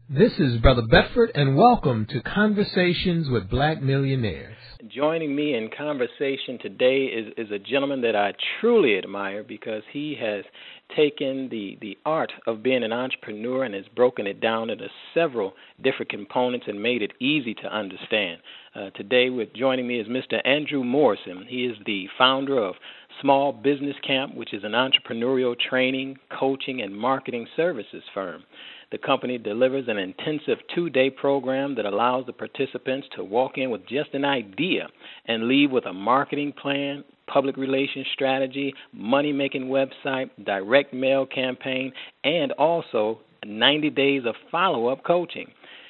This is Brother Bedford, and welcome to Conversations with Black Millionaires. Joining me in conversation today is a gentleman that I truly admire because he has taken the art of being an entrepreneur and has broken it down into several different components and made it easy to understand. Today, joining me is Mr. Andrew Morrison. He is the founder of Small Business Camp, which is an entrepreneurial training, coaching, and marketing services firm. The company delivers an intensive 2-day program that allows the participants to walk in with just an idea and leave with a marketing plan, public relations strategy, money-making website, direct mail campaign, and also 90 days of follow-up coaching.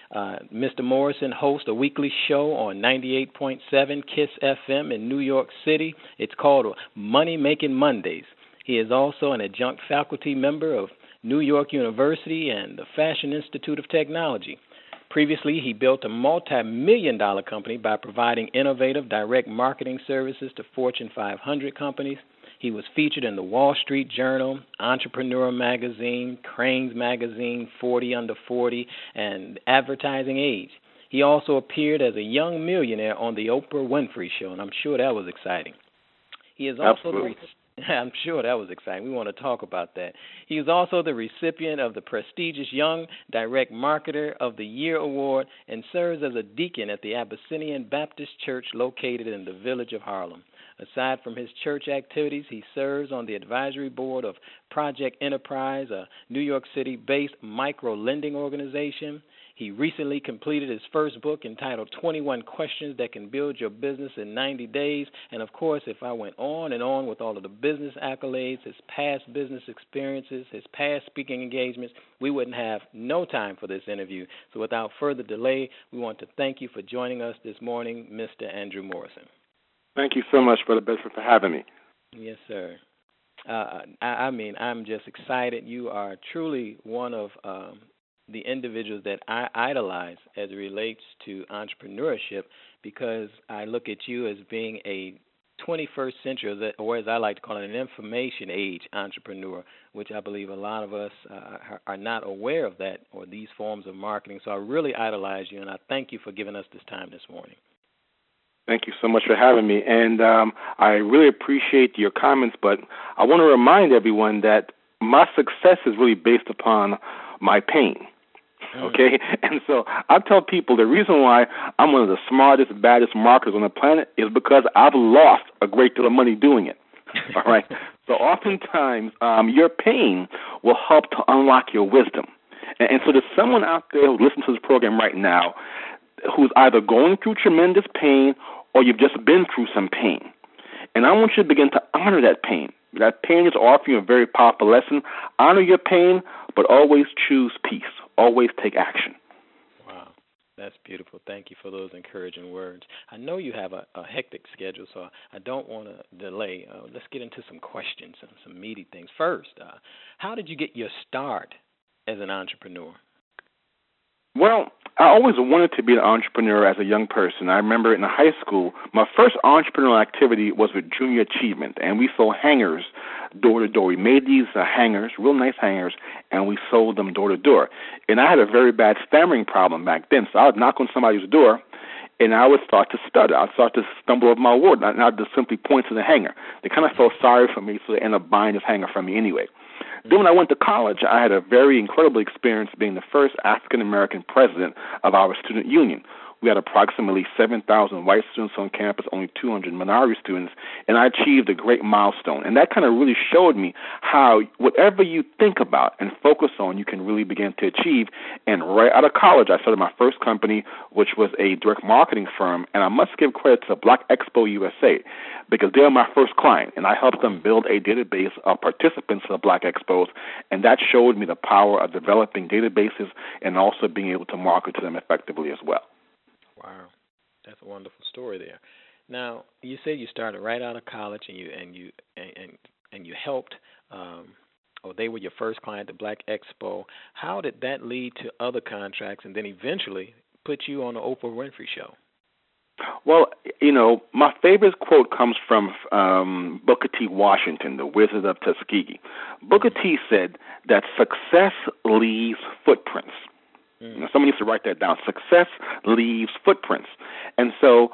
Mr. Morrison hosts a weekly show on 98.7 KISS FM in New York City. It's called Money Making Mondays. He is also an adjunct faculty member of New York University and the Fashion Institute of Technology. Previously, he built a multi-million-dollar company by providing innovative direct marketing services to Fortune 500 companies. He was featured in the Wall Street Journal, Entrepreneur Magazine, Crain's Magazine, 40 Under 40, and Advertising Age. He also appeared as a young millionaire on the Oprah Winfrey Show, and I'm sure that was exciting. He is also I'm sure that was exciting. We want to talk about that. He is also the recipient of the prestigious Young Direct Marketer of the Year Award and serves as a deacon at the Abyssinian Baptist Church located in the village of Harlem. Aside from his church activities, he serves on the advisory board of Project Enterprise, a New York City-based micro-lending organization. He recently completed his first book entitled 21 Questions That Can Build Your Business in 90 Days. And, of course, if I went on and on with all of the business accolades, his past business experiences, his past speaking engagements, we wouldn't have no time for this interview. So without further delay, we want to thank you for joining us this morning, Mr. Andrew Morrison. Thank you so much, Brother Bedford, for having me. Yes, sir. I'm just excited. You are truly one of the individuals that I idolize as it relates to entrepreneurship, because I look at you as being a 21st century, or as I like to call it, an information age entrepreneur, which I believe a lot of us are not aware of that or these forms of marketing. So I really idolize you, and I thank you for giving us this time this morning. Thank you so much for having me, and I really appreciate your comments, but I want to remind everyone that my success is really based upon my pain. Okay, and so I tell people the reason why I'm one of the smartest, baddest marketers on the planet is because I've lost a great deal of money doing it. All right, so oftentimes your pain will help to unlock your wisdom. And so there's someone out there who listens to this program right now who's either going through tremendous pain or you've just been through some pain. And I want you to begin to honor that pain. That pain is offering you a very powerful lesson. Honor your pain, but always choose peace. Always take action. Wow, that's beautiful. Thank you for those encouraging words. I know you have a hectic schedule, so I don't want to delay. Let's get into some questions and some meaty things. First, how did you get your start as an entrepreneur? Well, I always wanted to be an entrepreneur as a young person. I remember in high school, my first entrepreneurial activity was with Junior Achievement, and we sold hangers door to door. We made these hangers, real nice hangers, and we sold them door to door. And I had a very bad stammering problem back then, so I would knock on somebody's door, and I would start to stutter. I'd start to stumble over my word, and I'd just simply point to the hanger. They kind of felt sorry for me, so they ended up buying this hanger from me anyway. Then when I went to college, I had a very incredible experience being the first African-American president of our student union. We had approximately 7,000 white students on campus, only 200 minority students, and I achieved a great milestone. And that kind of really showed me how whatever you think about and focus on, you can really begin to achieve. And right out of college, I started my first company, which was a direct marketing firm, and I must give credit to Black Expo USA, because they were my first client, and I helped them build a database of participants for the Black Expos, and that showed me the power of developing databases and also being able to market to them effectively as well. Wow, that's a wonderful story there. Now, you said you started right out of college, and you helped, or they were your first client, the Black Expo. How did that lead to other contracts, and then eventually put you on the Oprah Winfrey Show? Well, you know, my favorite quote comes from Booker T. Washington, the Wizard of Tuskegee. Booker T. said that success leaves footprints. You know, someone needs to write that down. Success leaves footprints. And so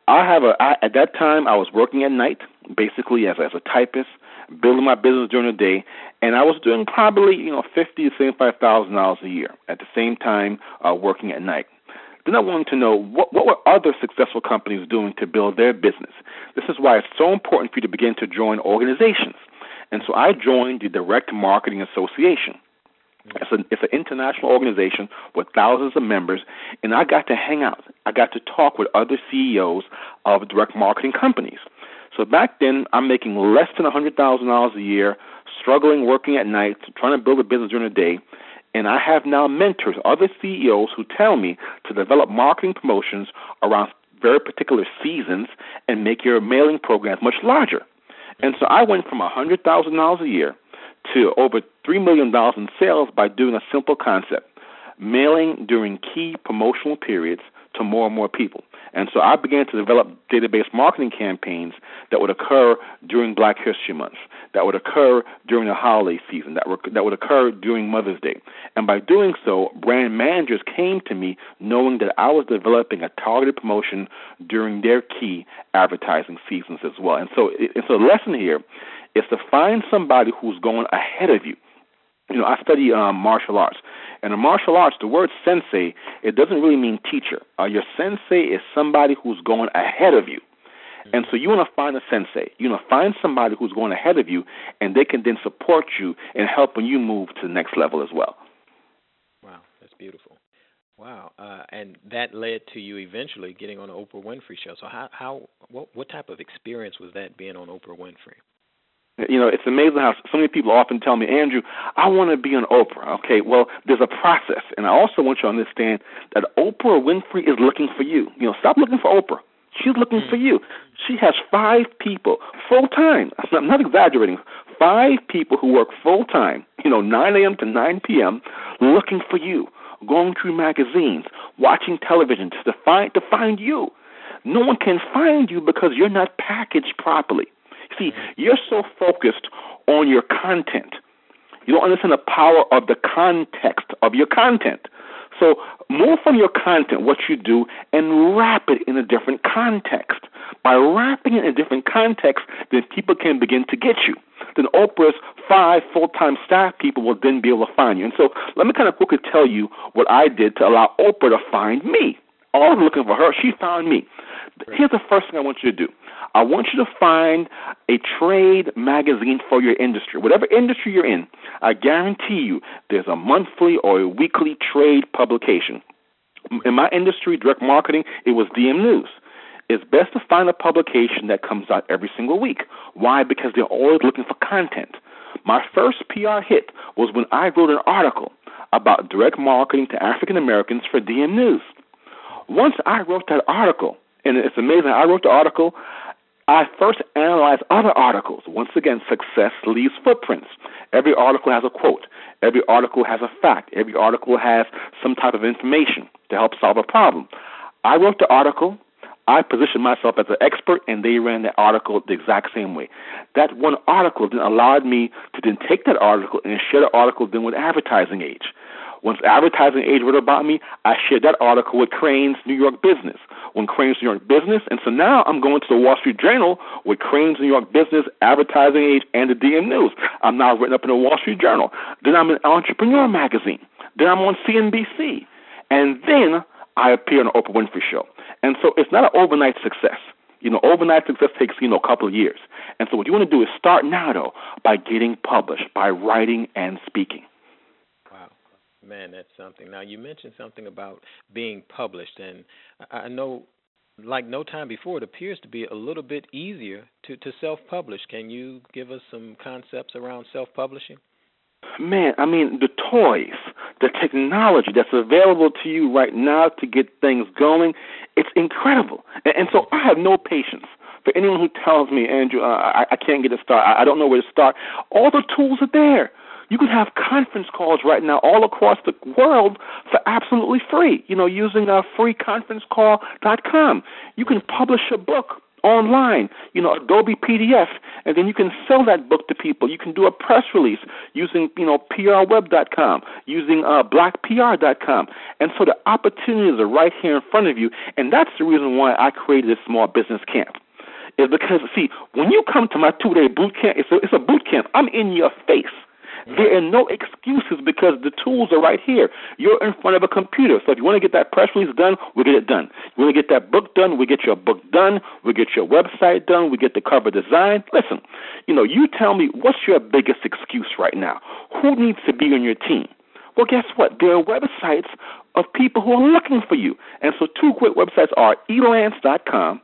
at that time, I was working at night, basically as a typist, building my business during the day, and I was doing probably, $50,000 to $75,000 a year at the same time working at night. Then I wanted to know what were other successful companies doing to build their business. This is why it's so important for you to begin to join organizations. And so I joined the Direct Marketing Association. It's an international organization with thousands of members, and I got to hang out. I got to talk with other CEOs of direct marketing companies. So back then, I'm making less than $100,000 a year, struggling, working at night, trying to build a business during the day, and I have now mentors, other CEOs who tell me to develop marketing promotions around very particular seasons and make your mailing programs much larger. And so I went from $100,000 a year to over $3 million in sales by doing a simple concept, mailing during key promotional periods to more and more people. And so I began to develop database marketing campaigns that would occur during Black History Month, that would occur during the holiday season, that would occur during Mother's Day. And by doing so, brand managers came to me knowing that I was developing a targeted promotion during their key advertising seasons as well. And so the lesson here is to find somebody who's going ahead of you. I study martial arts. And in martial arts, the word sensei, it doesn't really mean teacher. Your sensei is somebody who's going ahead of you. And so you want to find a sensei. You want to find somebody who's going ahead of you, and they can then support you in helping you move to the next level as well. Wow, that's beautiful. Wow, and that led to you eventually getting on the Oprah Winfrey Show. So what type of experience was that being on Oprah Winfrey? It's amazing how so many people often tell me, Andrew, I want to be on Oprah. Okay, well, there's a process. And I also want you to understand that Oprah Winfrey is looking for you. Stop looking for Oprah. She's looking for you. She has 5 people full-time. I'm not exaggerating. 5 people who work full-time, 9 a.m. to 9 p.m., looking for you, going through magazines, watching television to find you. No one can find you because you're not packaged properly. See, you're so focused on your content. You don't understand the power of the context of your content. So move from your content, what you do, and wrap it in a different context. By wrapping it in a different context, then people can begin to get you. Then Oprah's 5 full-time staff people will then be able to find you. And so let me kind of quickly tell you what I did to allow Oprah to find me. I was looking for her. She found me. Here's the first thing I want you to do. I want you to find a trade magazine for your industry. Whatever industry you're in, I guarantee you there's a monthly or a weekly trade publication. In my industry, direct marketing, it was DM News. It's best to find a publication that comes out every single week. Why? Because they're always looking for content. My first PR hit was when I wrote an article about direct marketing to African Americans for DM News. Once I wrote that article, and it's amazing, I wrote the article, I first analyzed other articles. Once again, success leaves footprints. Every article has a quote. Every article has a fact. Every article has some type of information to help solve a problem. I wrote the article. I positioned myself as an expert, and they ran the article the exact same way. That one article then allowed me to then take that article and share the article then with Advertising Age. Once Advertising Age wrote about me, I shared that article with Crain's New York Business. When Crain's New York Business, and so now I'm going to the Wall Street Journal with Crain's New York Business, Advertising Age, and the DM News. I'm now written up in the Wall Street Journal. Then I'm in Entrepreneur Magazine. Then I'm on CNBC. And then I appear on the Oprah Winfrey Show. And so it's not an overnight success. Overnight success takes, a couple of years. And so what you want to do is start now, though, by getting published, by writing and speaking. Man, that's something. Now, you mentioned something about being published, and I know, like no time before, it appears to be a little bit easier to self-publish. Can you give us some concepts around self-publishing? Man, the toys, the technology that's available to you right now to get things going, it's incredible. And so I have no patience for anyone who tells me, Andrew, I can't get a start. I don't know where to start. All the tools are there. You can have conference calls right now all across the world for absolutely free, using freeconferencecall.com. You can publish a book online, Adobe PDF, and then you can sell that book to people. You can do a press release using, PRweb.com, using blackpr.com. And so the opportunities are right here in front of you, and that's the reason why I created this small business camp. Is because, see, when you come to my 2-day boot camp, it's a boot camp. I'm in your face. There are no excuses because the tools are right here. You're in front of a computer. So if you want to get that press release done, we'll get it done. You want to get that book done, we get your book done. We get your website done. We get the cover design. Listen, you tell me, what's your biggest excuse right now? Who needs to be on your team? Well, guess what? There are websites of people who are looking for you. And so 2 great websites are elance.com,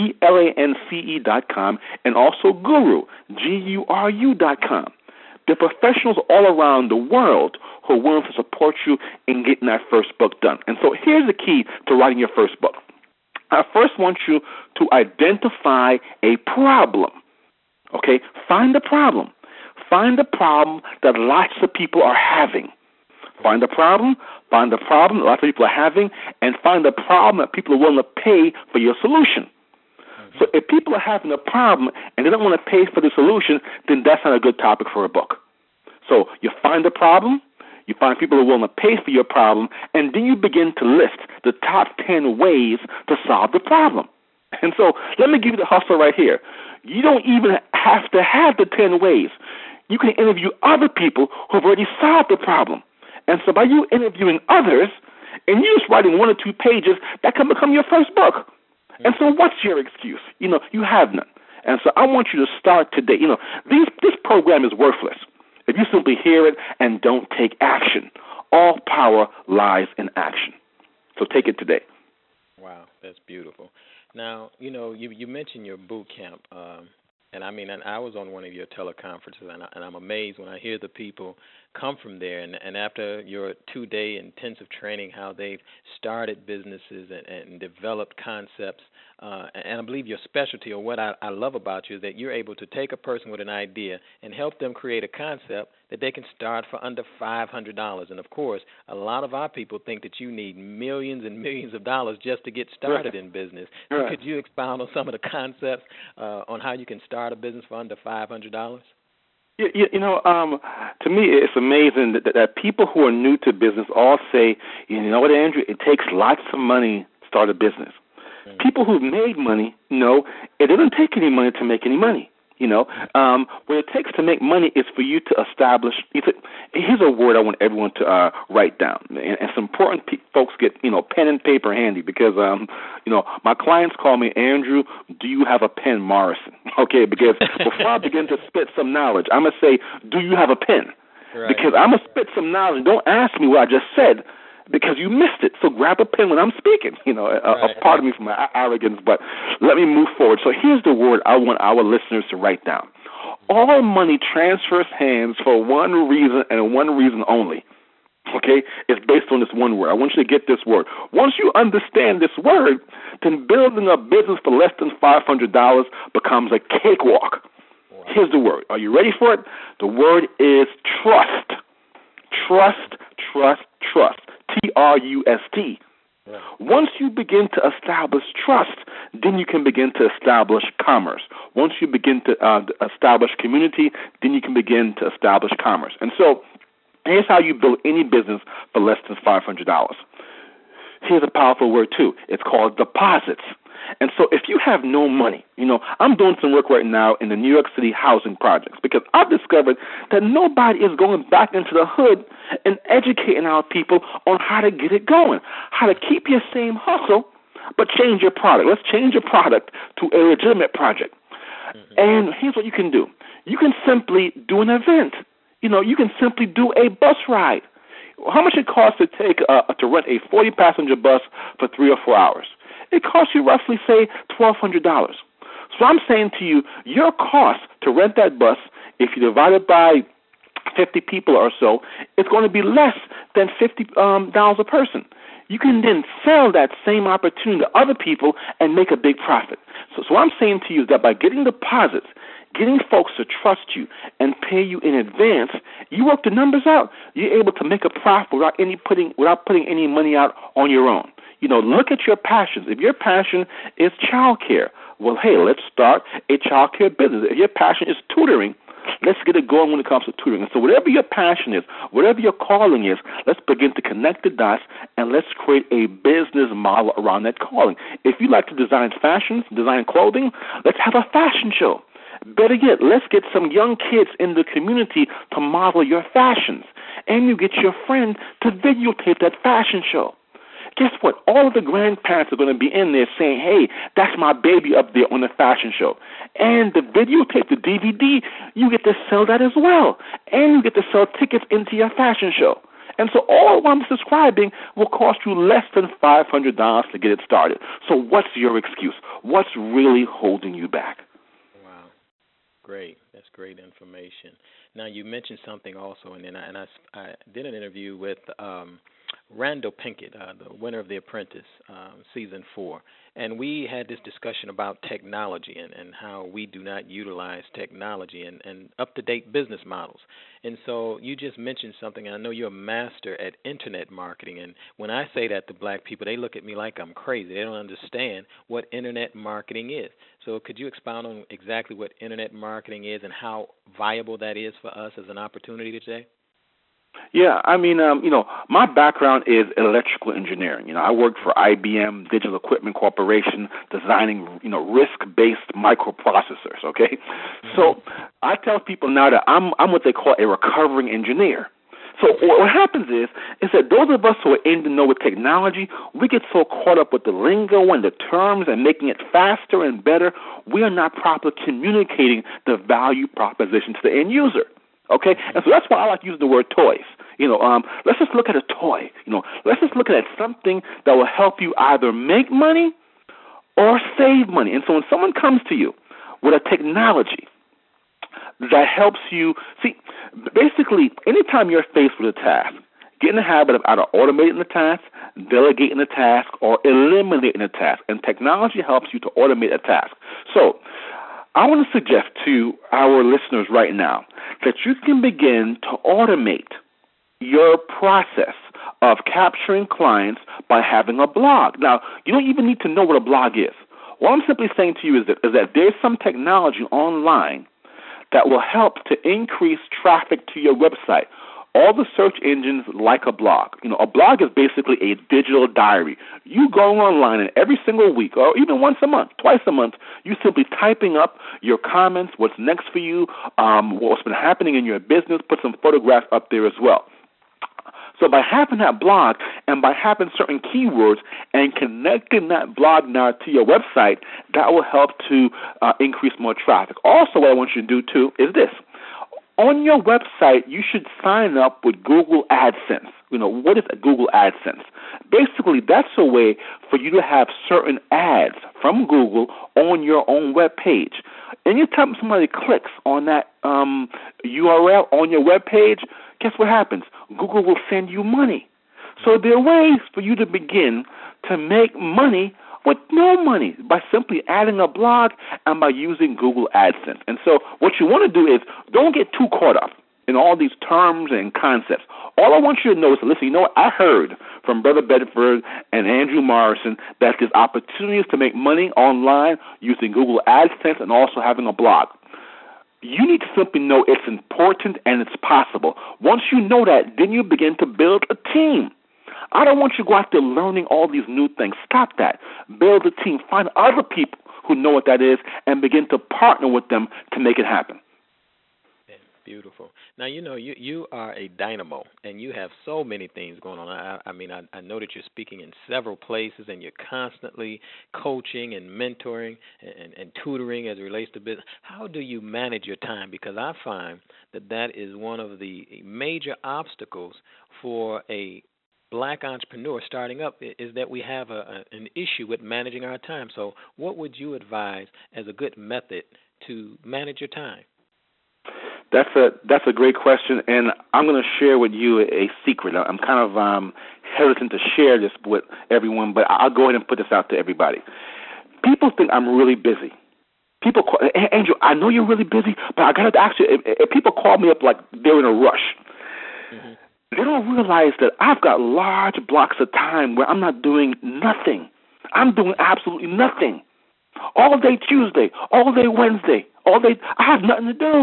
ELANCE.com, and also Guru, GURU.com. There are professionals all around the world who are willing to support you in getting that first book done. And so here's the key to writing your first book. I first want you to identify a problem. Okay? Find the problem. Find the problem that lots of people are having. Find the problem that lots of people are having, and find the problem that people are willing to pay for your solution. So if people are having a problem and they don't want to pay for the solution, then that's not a good topic for a book. So you find the problem, you find people who are willing to pay for your problem, and then you begin to list the top 10 ways to solve the problem. And so let me give you the hustle right here. You don't even have to have the 10 ways. You can interview other people who have already solved the problem. And so by you interviewing others and you just writing 1 or 2 pages, that can become your first book. And so what's your excuse? You have none. And so I want you to start today. This program is worthless if you simply hear it and don't take action. All power lies in action. So take it today. Wow, that's beautiful. Now, you mentioned your boot camp, and I was on one of your teleconferences, and I'm amazed when I hear the people come from there, and after your 2-day intensive training, how they've started businesses and developed concepts. And I believe your specialty, or what I love about you, is that you're able to take a person with an idea and help them create a concept that they can start for under $500. And, of course, a lot of our people think that you need millions and millions of dollars just to get started in business. So could you expound on some of the concepts on how you can start a business for under $500? To me, it's amazing that people who are new to business all say, you know what, Andrew, it takes lots of money to start a business. Mm-hmm. People who've made money know it doesn't take any money to make any money. What it takes to make money is for you to establish. Here's a word I want everyone to write down, and it's important folks get pen and paper handy because my clients call me, Andrew, do you have a pen, Morrison? Okay, because before I begin to spit some knowledge, I'm gonna say, do you have a pen? Right. Because I'm gonna spit some knowledge. Don't ask me what I just said, because you missed it. So grab a pen when I'm speaking. Pardon me for my arrogance, but let me move forward. So here's the word I want our listeners to write down. All money transfers hands for one reason and one reason only. Okay? It's based on this one word. I want you to get this word. Once you understand this word, then building a business for less than $500 becomes a cakewalk. Wow. Here's the word. Are you ready for it? The word is trust. Trust, trust, trust. TRUST. Right. Once you begin to establish trust, then you can begin to establish commerce. Once you begin to establish community, then you can begin to establish commerce. And so here's how you build any business for less than $500. Here's a powerful word, too. It's called deposits. And so if you have no money, I'm doing some work right now in the New York City housing projects because I've discovered that nobody is going back into the hood and educating our people on how to get it going, how to keep your same hustle, but change your product. Let's change your product to a legitimate project. Mm-hmm. And here's what you can do. You can simply do an event. You can simply do a bus ride. How much it costs to rent a 40-passenger bus for 3 or 4 hours? It costs you roughly, say, $1,200. So I'm saying to you, your cost to rent that bus, if you divide it by 50 people or so, it's going to be less than $50 a person. You can then sell that same opportunity to other people and make a big profit. So what I'm saying to you is that by getting deposits, getting folks to trust you and pay you in advance, you work the numbers out. You're able to make a profit without putting any money out on your own. Look at your passions. If your passion is childcare, well, hey, let's start a childcare business. If your passion is tutoring, let's get it going when it comes to tutoring. And so whatever your passion is, whatever your calling is, let's begin to connect the dots and let's create a business model around that calling. If you like to design fashions, design clothing, let's have a fashion show. Better yet, let's get some young kids in the community to model your fashions. And you get your friend to videotape that fashion show. Guess what? All of the grandparents are going to be in there saying, hey, that's my baby up there on the fashion show. And the videotape, the DVD, you get to sell that as well. And you get to sell tickets into your fashion show. And so all I'm describing will cost you less than $500 to get it started. So what's your excuse? What's really holding you back? Wow. Great. That's great information. Now, you mentioned something also, and then I did an interview with Randall Pinkett, the winner of The Apprentice, Season 4. And we had this discussion about technology and how we do not utilize technology and up-to-date business models. And so you just mentioned something, and I know you're a master at Internet marketing. And when I say that to black people, they look at me like I'm crazy. They don't understand what Internet marketing is. So could you expound on exactly what Internet marketing is and how viable that is for us as an opportunity today? Yeah, I mean, my background is electrical engineering. I worked for IBM Digital Equipment Corporation designing, risk-based microprocessors, okay? Mm-hmm. So I tell people now that I'm what they call a recovering engineer. So what happens is that those of us who are in the know with technology, we get so caught up with the lingo and the terms and making it faster and better, we are not properly communicating the value proposition to the end user. Okay, and so that's why I like to use the word toys. Let's just look at a toy. Let's just look at something that will help you either make money or save money. And so when someone comes to you with a technology that helps you, basically, anytime you're faced with a task, get in the habit of either automating the task, delegating the task, or eliminating the task. And technology helps you to automate a task. So I want to suggest to our listeners right now that you can begin to automate your process of capturing clients by having a blog. Now, you don't even need to know what a blog is. What I'm simply saying to you is that there's some technology online that will help to increase traffic to your website. All the search engines like a blog. A blog is basically a digital diary. You go online and every single week, or even once a month, twice a month, you simply typing up your comments, what's next for you, what's been happening in your business, put some photographs up there as well. So by having that blog and by having certain keywords and connecting that blog now to your website, that will help to increase more traffic. Also, what I want you to do, too, is this. On your website, you should sign up with Google AdSense. What is Google AdSense? Basically, that's a way for you to have certain ads from Google on your own web page. Anytime somebody clicks on that URL on your web page, guess what happens? Google will send you money. So there are ways for you to begin to make money with no money by simply adding a blog and by using Google AdSense. And so what you want to do is don't get too caught up in all these terms and concepts. All I want you to know is, listen, I heard from Brother Bedford and Andrew Morrison that there's opportunities to make money online using Google AdSense and also having a blog. You need to simply know it's important and it's possible. Once you know that, then you begin to build a team. I don't want you to go out there learning all these new things. Stop that. Build a team. Find other people who know what that is and begin to partner with them to make it happen. Beautiful. Now, you are a dynamo, and you have so many things going on. I know that you're speaking in several places, and you're constantly coaching and mentoring and tutoring as it relates to business. How do you manage your time? Because I find that is one of the major obstacles for a black entrepreneur starting up, is that we have an issue with managing our time. So what would you advise as a good method to manage your time? That's a great question, and I'm going to share with you a secret. I'm kind of hesitant to share this with everyone, but I'll go ahead and put this out to everybody. People think I'm really busy. People call, hey, Angel, I know you're really busy, but I got to ask you, if people call me up like they're in a rush, mm-hmm. They don't realize that I've got large blocks of time where I'm not doing nothing. I'm doing absolutely nothing. All day Tuesday, all day Wednesday, all day. I have nothing to do.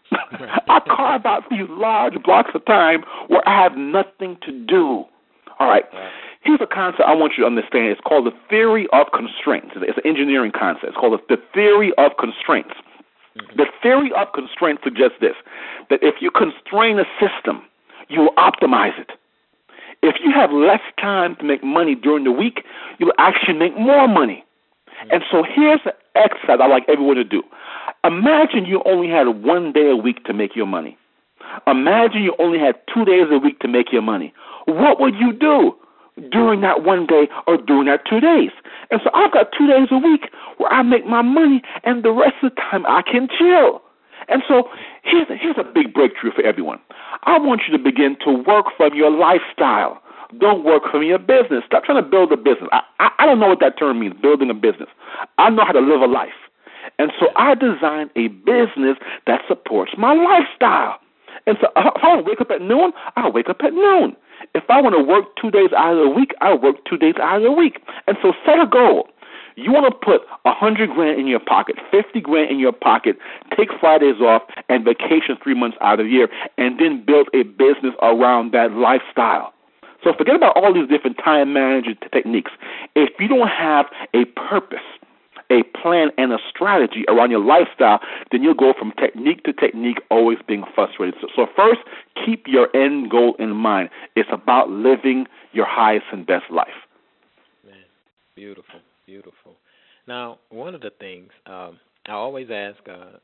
I carve out these large blocks of time where I have nothing to do. All right. Here's a concept I want you to understand. It's called the theory of constraints. It's an engineering concept. It's called the theory of constraints. The theory of constraints suggests this, that if you constrain a system, you will optimize it. If you have less time to make money during the week, you'll actually make more money. And so here's an exercise I like everyone to do. Imagine you only had 1 day a week to make your money. Imagine you only had 2 days a week to make your money. What would you do during that 1 day or during that 2 days? And so I've got 2 days a week where I make my money, and the rest of the time I can chill. And so here's a big breakthrough for everyone. I want you to begin to work from your lifestyle. Don't work from your business. Stop trying to build a business. I don't know what that term means, building a business. I know how to live a life. And so I designed a business that supports my lifestyle. And so if I want to wake up at noon, I'll wake up at noon. If I want to work 2 days out of the week, I'll work 2 days out of the week. And so set a goal. You want to put $100,000 in your pocket, $50,000 in your pocket, take Fridays off, and vacation 3 months out of the year, and then build a business around that lifestyle. So forget about all these different time management techniques. If you don't have a purpose, a plan, and a strategy around your lifestyle, then you'll go from technique to technique, always being frustrated. So first, keep your end goal in mind. It's about living your highest and best life. Man, beautiful, beautiful. Now, one of the things I always ask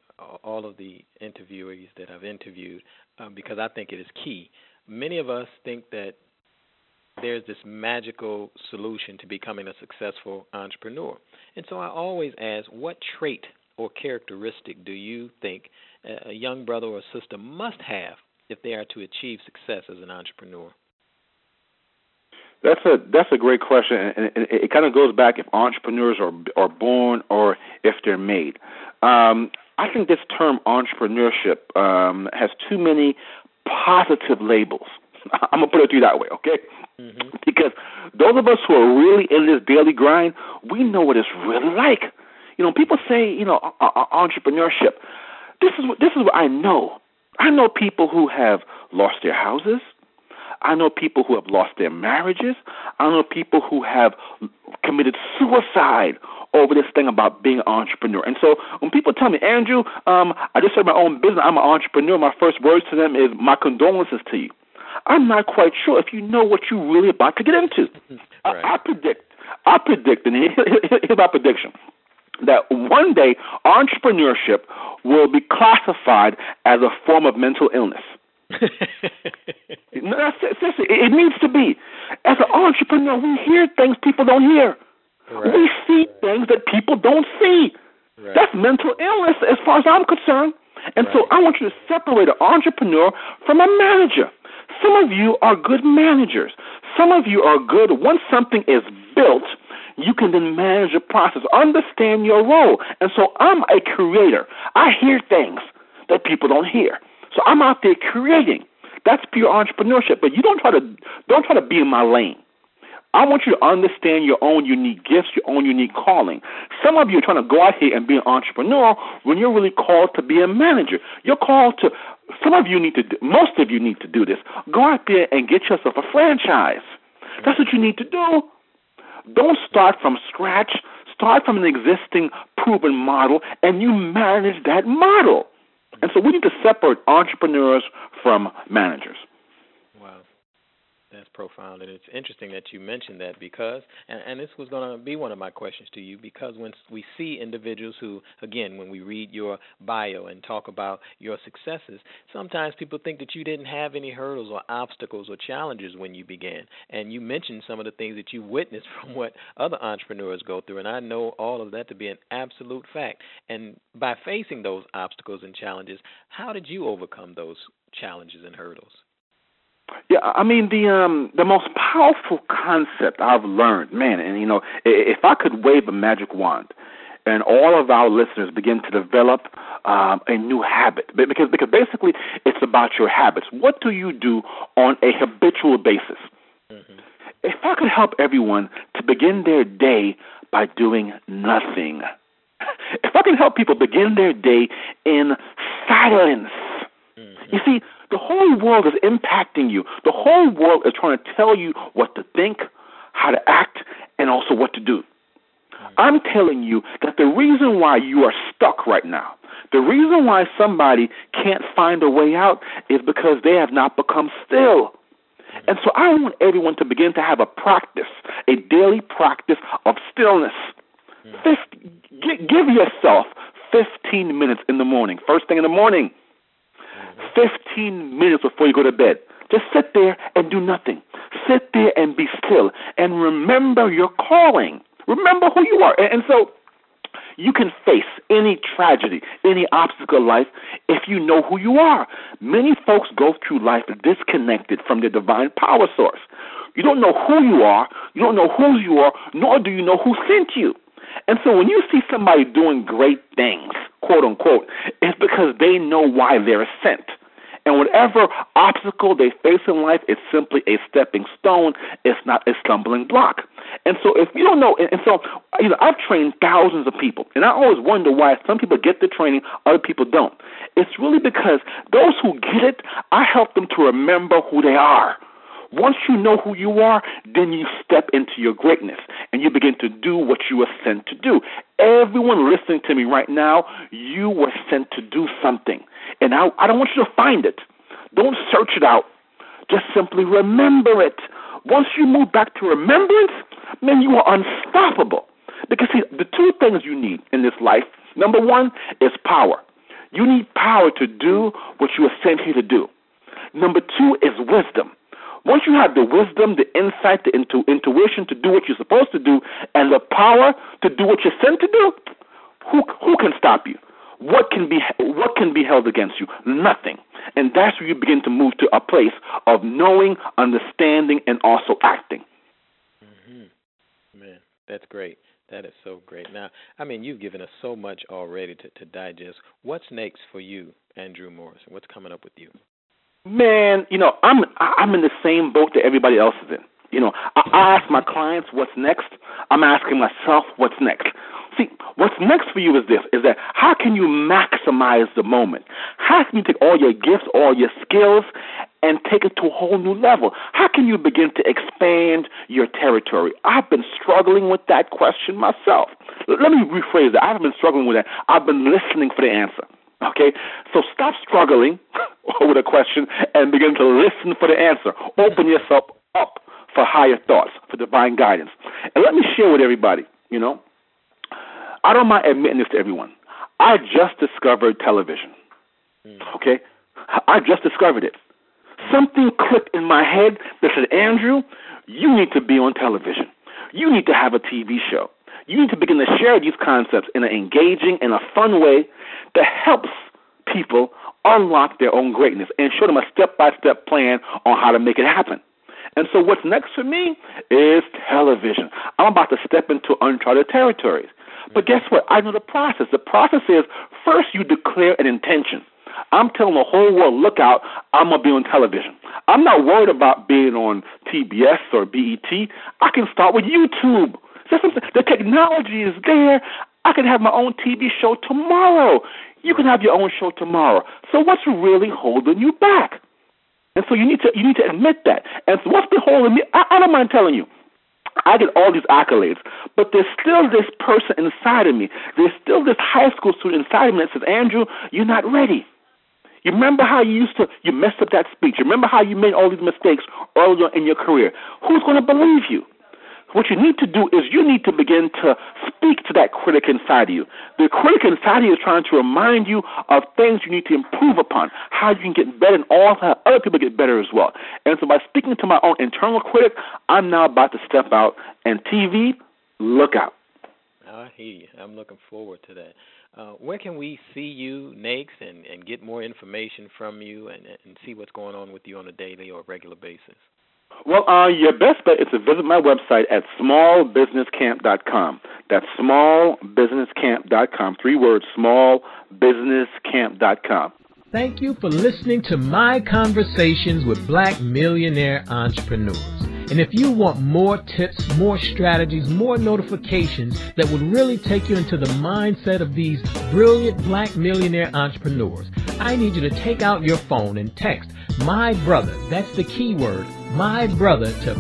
all of the interviewees that I've interviewed, because I think it is key. Many of us think that there's this magical solution to becoming a successful entrepreneur. And so I always ask, what trait or characteristic do you think a young brother or sister must have if they are to achieve success as an entrepreneur? That's a great question, and it kind of goes back if entrepreneurs are born or if they're made. I think this term entrepreneurship has too many positive labels. I'm going to put it to you that way, okay? Mm-hmm. Because those of us who are really in this daily grind, we know what it's really like. You know, people say, entrepreneurship. This is what I know. I know people who have lost their houses. I know people who have lost their marriages. I know people who have committed suicide over this thing about being an entrepreneur. And so when people tell me, Andrew, I just started my own business, I'm an entrepreneur, my first words to them is, my condolences to you. I'm not quite sure if you know what you're really about to get into. Right. I predict, and here's my prediction, that one day entrepreneurship will be classified as a form of mental illness. No, seriously, it needs to be. As an entrepreneur, we hear things people don't hear. Right. We see things that people don't see. Right. That's mental illness as far as I'm concerned. And so I want you to separate an entrepreneur from a manager. Some of you are good managers. Some of you are good. Once something is built, you can then manage the process, understand your role. And so I'm a creator. I hear things that people don't hear. So I'm out there creating. That's pure entrepreneurship. But you don't try to be in my lane. I want you to understand your own unique gifts, your own unique calling. Some of you are trying to go out here and be an entrepreneur when you're really called to be a manager. You're called to, most of you need to do this. Go out there and get yourself a franchise. That's what you need to do. Don't start from scratch. Start from an existing proven model, and you manage that model. And so we need to separate entrepreneurs from managers. Wow. That's profound, and it's interesting that you mentioned that because, and this was going to be one of my questions to you, because when we see individuals who, again, when we read your bio and talk about your successes, sometimes people think that you didn't have any hurdles or obstacles or challenges when you began. And you mentioned some of the things that you witnessed from what other entrepreneurs go through, and I know all of that to be an absolute fact. And by facing those obstacles and challenges, how did you overcome those challenges and hurdles? Yeah, I mean, the most powerful concept I've learned, man, and, if I could wave a magic wand and all of our listeners begin to develop a new habit. Because basically it's about your habits. What do you do on a habitual basis? Mm-hmm. If I could help everyone to begin their day by doing nothing, if I can help people begin their day in silence, you see, the whole world is impacting you. The whole world is trying to tell you what to think, how to act, and also what to do. I'm telling you that the reason why you are stuck right now, the reason why somebody can't find a way out is because they have not become still. And so I want everyone to begin to have a practice, a daily practice of stillness. Give yourself 15 minutes in the morning, first thing in the morning. 15 minutes before you go to bed. Just sit there and do nothing. Sit there and be still and remember your calling. Remember who you are. And so you can face any tragedy, any obstacle in life if you know who you are. Many folks go through life disconnected from their divine power source. You don't know who you are, you don't know whose you are, nor do you know who sent you. And so when you see somebody doing great things, quote unquote, it's because they know why they're sent. And whatever obstacle they face in life is simply a stepping stone. It's not a stumbling block. And so if you don't know, and so I've trained thousands of people, and I always wonder why some people get the training, other people don't. It's really because those who get it, I help them to remember who they are. Once you know who you are, then you step into your greatness, and you begin to do what you were sent to do. Everyone listening to me right now, you were sent to do something. And I don't want you to find it. Don't search it out. Just simply remember it. Once you move back to remembrance, man, you are unstoppable. Because, see, the two things you need in this life, number one is power. You need power to do what you were sent here to do. Number two is wisdom. Once you have the wisdom, the insight, the intuition to do what you're supposed to do, and the power to do what you're sent to do, who can stop you? What can be held against you? Nothing. And that's where you begin to move to a place of knowing, understanding, and also acting. Mm-hmm. Man, that's great. That is so great. Now, I mean, you've given us so much already to digest. What's next for you, Andrew Morrison? What's coming up with you? Man, I'm in the same boat that everybody else is in. I ask my clients what's next. I'm asking myself what's next. See, what's next for you is this, is that how can you maximize the moment? How can you take all your gifts, all your skills, and take it to a whole new level? How can you begin to expand your territory? I've been struggling with that question myself. Let me rephrase that. I haven't been struggling with that. I've been listening for the answer. Okay? So stop struggling with a question and begin to listen for the answer. Open yourself up for higher thoughts, for divine guidance. And let me share with everybody, I don't mind admitting this to everyone. I just discovered television. Okay? I just discovered it. Something clicked in my head that said, Andrew, you need to be on television. You need to have a TV show. You need to begin to share these concepts in an engaging and a fun way that helps people unlock their own greatness and show them a step-by-step plan on how to make it happen. And so what's next for me is television. I'm about to step into uncharted territories. But guess what? I know the process. The process is first you declare an intention. I'm telling the whole world, look out, I'm going to be on television. I'm not worried about being on TBS or BET. I can start with YouTube. The technology is there. I can have my own TV show tomorrow. You can have your own show tomorrow. So what's really holding you back? And so you need to admit that. And so what's been holding me? I don't mind telling you. I get all these accolades, but there's still this person inside of me. There's still this high school student inside of me that says, Andrew, you're not ready. You remember how you messed up that speech. You remember how you made all these mistakes earlier in your career. Who's going to believe you? What you need to do is you need to begin to speak to that critic inside of you. The critic inside of you is trying to remind you of things you need to improve upon, how you can get better, and all how other people get better as well. And so by speaking to my own internal critic, I'm now about to step out. And TV, look out. I hear you. I'm looking forward to that. Where can we see you next and get more information from you and see what's going on with you on a daily or regular basis? Well, your best bet is to visit my website at smallbusinesscamp.com. That's smallbusinesscamp.com. 3 words, smallbusinesscamp.com. Thank you for listening to my conversations with Black millionaire entrepreneurs. And if you want more tips, more strategies, more notifications that would really take you into the mindset of these brilliant Black millionaire entrepreneurs, I need you to take out your phone and text my brother, that's the keyword, my brother, to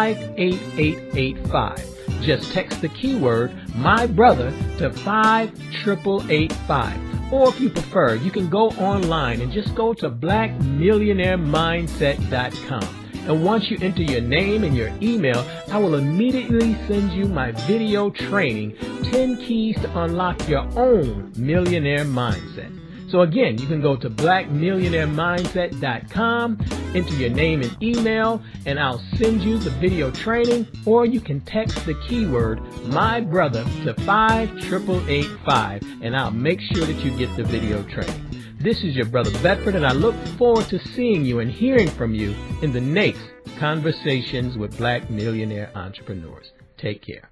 58885. Just text the keyword my brother to 58885. Or if you prefer, you can go online and just go to blackmillionairemindset.com. And once you enter your name and your email, I will immediately send you my video training, 10 Keys to Unlock Your Own Millionaire Mindset. So again, you can go to blackmillionairemindset.com, enter your name and email, and I'll send you the video training, or you can text the keyword my brother to 58885, and I'll make sure that you get the video training. This is your brother Bedford, and I look forward to seeing you and hearing from you in the next Conversations with Black Millionaire Entrepreneurs. Take care.